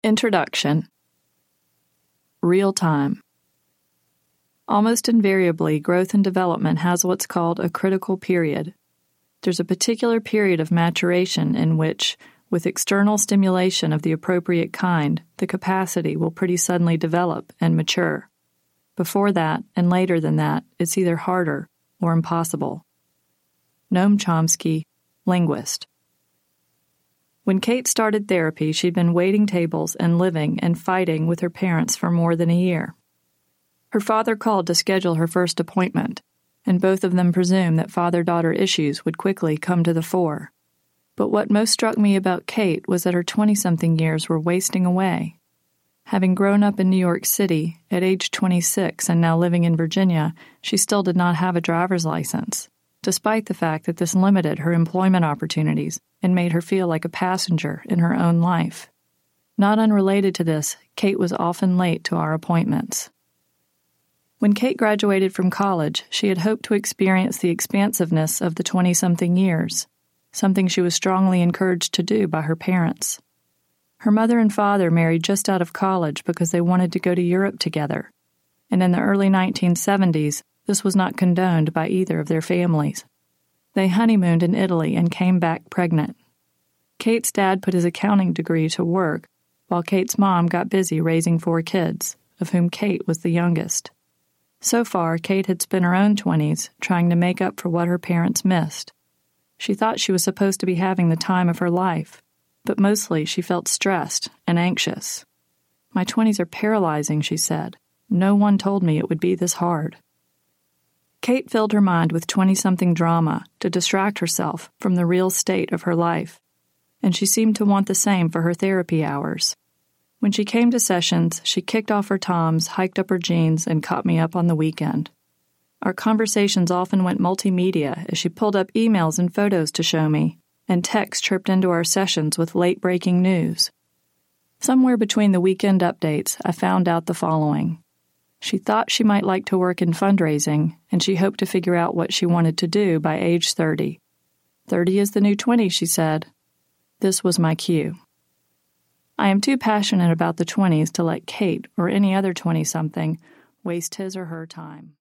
Introduction. Real time. Almost invariably, growth and development has what's called a critical period. There's a particular period of maturation in which, with external stimulation of the appropriate kind, the capacity will pretty suddenly develop and mature. Before that, and later than that, it's either harder or impossible. Noam Chomsky, linguist. When Kate started therapy, she'd been waiting tables and living and fighting with her parents for more than a year. Her father called to schedule her first appointment, and both of them presumed that father-daughter issues would quickly come to the fore. But what most struck me about Kate was that her 20-something years were wasting away. Having grown up in New York City, at age 26 and now living in Virginia, she still did not have a driver's license, despite the fact that this limited her employment opportunities and made her feel like a passenger in her own life. Not unrelated to this, Kate was often late to our appointments. When Kate graduated from college, she had hoped to experience the expansiveness of the 20-something years, something she was strongly encouraged to do by her parents. Her mother and father married just out of college because they wanted to go to Europe together, and in the early 1970s, this was not condoned by either of their families. They honeymooned in Italy and came back pregnant. Kate's dad put his accounting degree to work, while Kate's mom got busy raising 4 kids, of whom Kate was the youngest. So far, Kate had spent her own 20s trying to make up for what her parents missed. She thought she was supposed to be having the time of her life, but mostly she felt stressed and anxious. "My 20s are paralyzing," she said. "No one told me it would be this hard." Kate filled her mind with 20-something drama to distract herself from the real state of her life, and she seemed to want the same for her therapy hours. When she came to sessions, she kicked off her Toms, hiked up her jeans, and caught me up on the weekend. Our conversations often went multimedia as she pulled up emails and photos to show me, and text chirped into our sessions with late-breaking news. Somewhere between the weekend updates, I found out the following. She thought she might like to work in fundraising, and she hoped to figure out what she wanted to do by age 30. 30 is the new 20, she said. This was my cue. I am too passionate about the 20s to let Kate or any other 20-something waste his or her time.